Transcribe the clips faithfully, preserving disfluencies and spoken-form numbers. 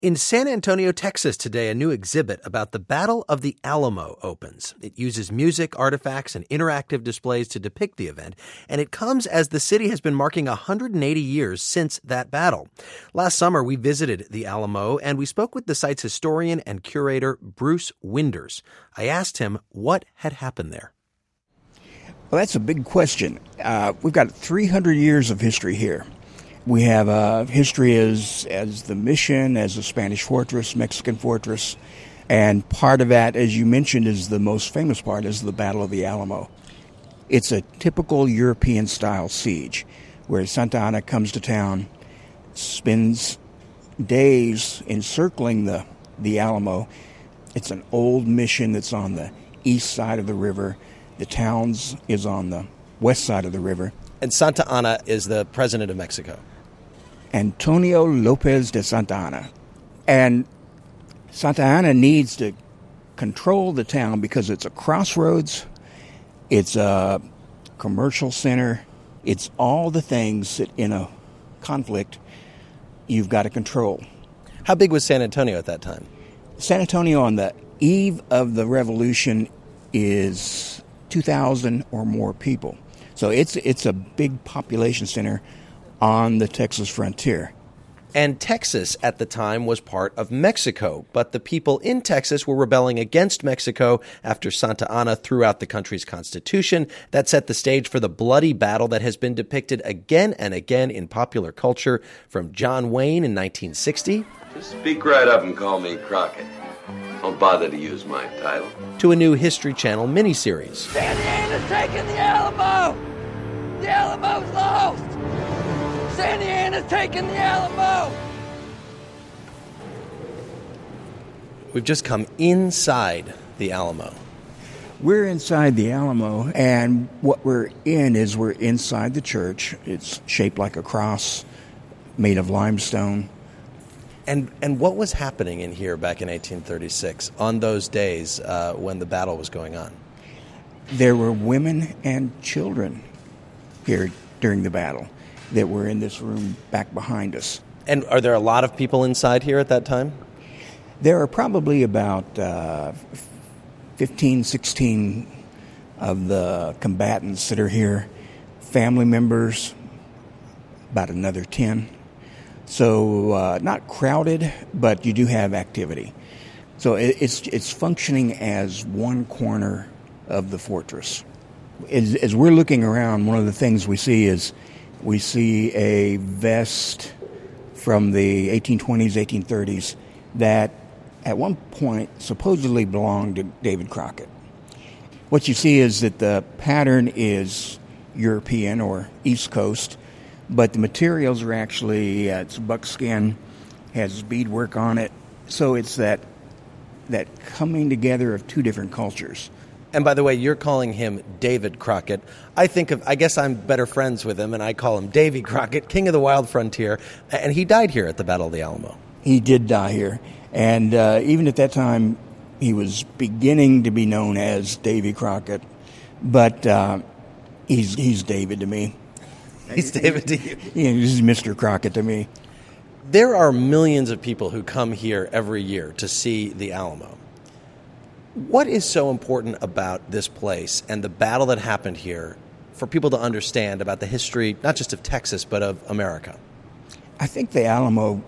In San Antonio, Texas today, a new exhibit about the Battle of the Alamo opens. It uses music, artifacts, and interactive displays to depict the event, and it comes as the city has been marking one hundred eighty years since that battle. Last summer, we visited the Alamo, and we spoke with the site's historian and curator, Bruce Winders. I asked him what had happened there. Well, that's a big question. Uh, we've got three hundred years of history here. We have uh, history as as the Mission, as the Spanish fortress, Mexican fortress, and part of that, as you mentioned, is the most famous part, is the Battle of the Alamo. It's a typical European-style siege, where Santa Anna comes to town, spends days encircling the, the Alamo. It's an old mission that's on the east side of the river. The town is on the west side of the river. And Santa Anna is the president of Mexico. Antonio Lopez de Santa Anna. And Santa Anna needs to control the town because it's a crossroads, it's a commercial center, it's all the things that in a conflict you've got to control. How big was San Antonio at that time? San Antonio on the eve of the revolution is two thousand or more people. So it's it's a big population center on the Texas frontier. And Texas at the time was part of Mexico, but the people in Texas were rebelling against Mexico after Santa Anna threw out the country's constitution. That set the stage for the bloody battle that has been depicted again and again in popular culture, from John Wayne in nineteen sixty. Just speak right up and call me Crockett. Don't bother to use my title. To a new History Channel miniseries. Santa Anna's taking the Alamo! The Alamo's lost! Santa Anna's taking the Alamo! We've just come inside the Alamo. We're inside the Alamo, and what we're in is we're inside the church. It's shaped like a cross, made of limestone. And and what was happening in here back in eighteen thirty-six on those days uh, when the battle was going on? There were women and children here during the battle that were in this room back behind us. And are there a lot of people inside here at that time? There are probably about uh, fifteen, sixteen of the combatants that are here. Family members, about another ten. So uh, not crowded, but you do have activity. So it, it's it's functioning as one corner of the fortress. As, as we're looking around, one of the things we see is we see a vest from the eighteen twenties, eighteen thirties that at one point supposedly belonged to David Crockett. What you see is that the pattern is European or East Coast, but the materials are actually, uh, it's buckskin, has beadwork on it. So it's that that coming together of two different cultures. And by the way, you're calling him David Crockett. I think of, I guess I'm better friends with him, and I call him Davy Crockett, King of the Wild Frontier. And he died here at the Battle of the Alamo. He did die here. And uh, even at that time, he was beginning to be known as Davy Crockett. But uh, he's he's David to me. He's David to you. Yeah, he's Mister Crockett to me. There are millions of people who come here every year to see the Alamo. What is so important about this place and the battle that happened here for people to understand about the history, not just of Texas, but of America? I think the Alamo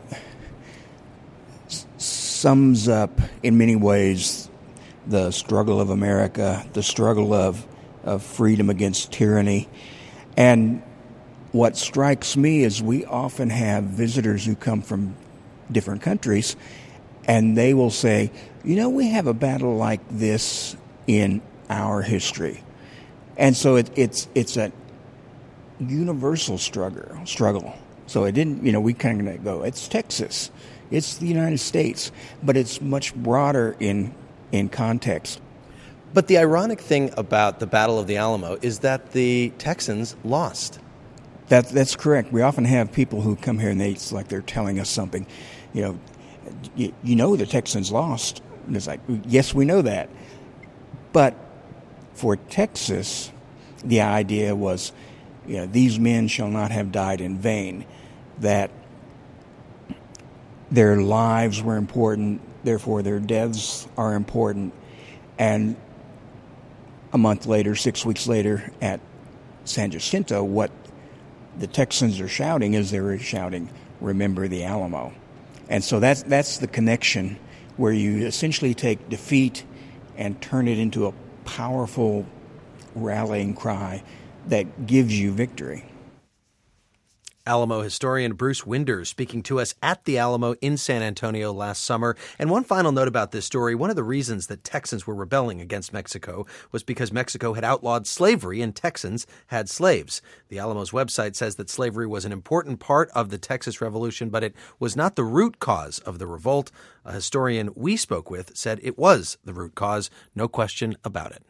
s- sums up, in many ways, the struggle of America, the struggle of, of freedom against tyranny. And what strikes me is we often have visitors who come from different countries, and they will say, you know, we have a battle like this in our history. And so it, it's it's a universal struggle. struggle. So it didn't, you know, we kind of go, it's Texas, it's the United States, but it's much broader in in context. But the ironic thing about the Battle of the Alamo is that the Texans lost. That, that's correct. We often have people who come here and they, it's like they're telling us something. You know, you, you know the Texans lost. And it's like, yes, we know that. But for Texas, the idea was, you know, these men shall not have died in vain. That their lives were important, therefore their deaths are important. And a month later, six weeks later, at San Jacinto, what the Texans are shouting is they're shouting, "Remember the Alamo." And so that's that's the connection, where you essentially take defeat and turn it into a powerful rallying cry that gives you victory. Alamo historian Bruce Winder speaking to us at the Alamo in San Antonio last summer. And one final note about this story, one of the reasons that Texans were rebelling against Mexico was because Mexico had outlawed slavery and Texans had slaves. The Alamo's website says that slavery was an important part of the Texas Revolution, but it was not the root cause of the revolt. A historian we spoke with said it was the root cause, no question about it.